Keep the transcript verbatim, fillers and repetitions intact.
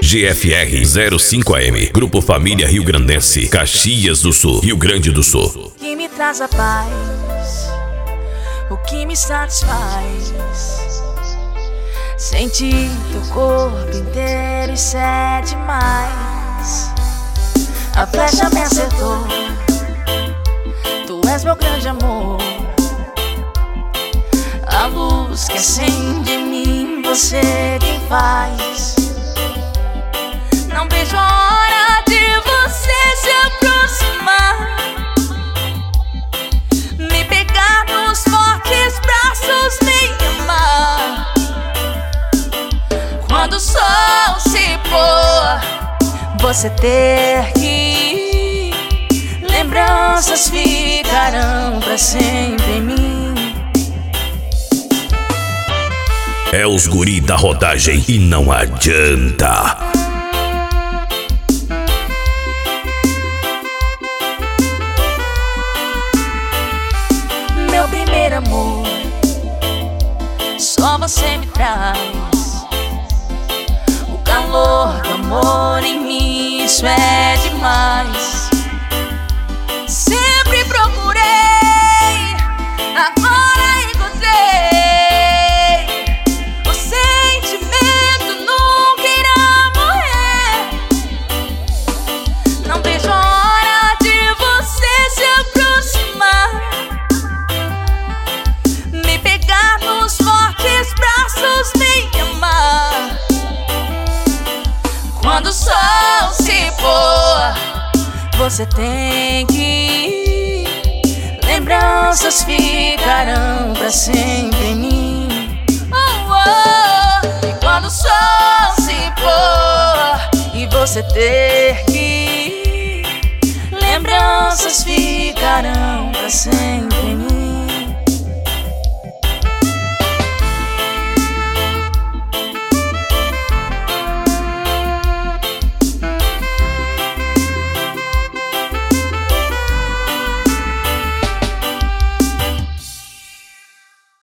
G F R zero cinco A M, Grupo Família Rio Grandense, Caxias do Sul, Rio Grande do Sul. O que me traz a paz, o que me satisfaz, sentir teu corpo inteiro, isso é demais. A flecha me acertou, tu és meu grande amor. A luz que acende em mim, você quem faz. Não vejo a hora de você se aproximar, me pegar nos fortes braços, me amar. Quando o sol se pôr, você ter que ir, lembranças ficarão pra sempre em mim. É os guri da rodagem e não adianta. Meu primeiro amor, só você me traz o calor do amor em mim, isso é demais. Sempre procurei, agora encontrei. O sentimento nunca irá morrer. Não vejo a hora de você se aproximar, me pegar nos fortes braços, me amar. Quando o sol se pôr, você tem que ir, lembranças ficarão pra sempre em mim. Oh, oh. E quando o sol se pôr e você ter que ir, lembranças ficarão pra sempre em mim.